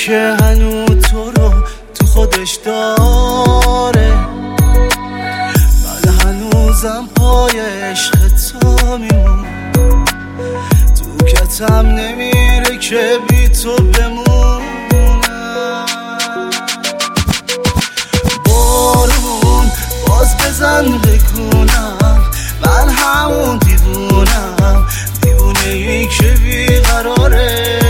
که هنوز تو رو تو خودش داره. من هنوزم پای عشق تو میمون، تو کتم نمیره که بی تو بمونم. بارون باز بزن بگونم من همون دیوونم، دیوونه ای که بیقراره.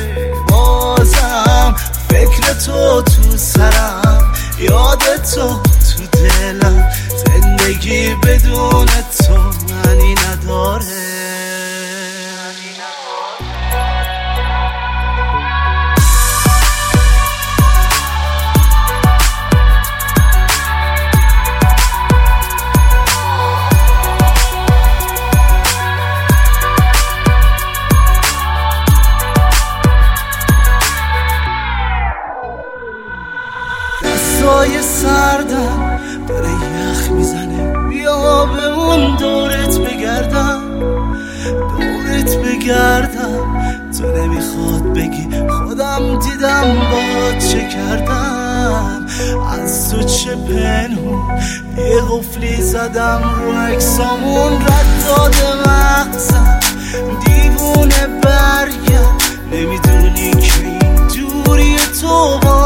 بازم فکر تو تو سرم، یاد تو تو دلم، زندگی بدون تو معنی نداره. دستای سردم داره یخ میزنه، بیا به اون دورت بگردم، دورت بگردم. تو نمیخواد بگی خودم دیدم با چه کردم، از تو چه پنهون یه قفلی زدم رو عکسامون. رد داده مغزم دیوونه برگرد، نمیدونی که این دوری تو با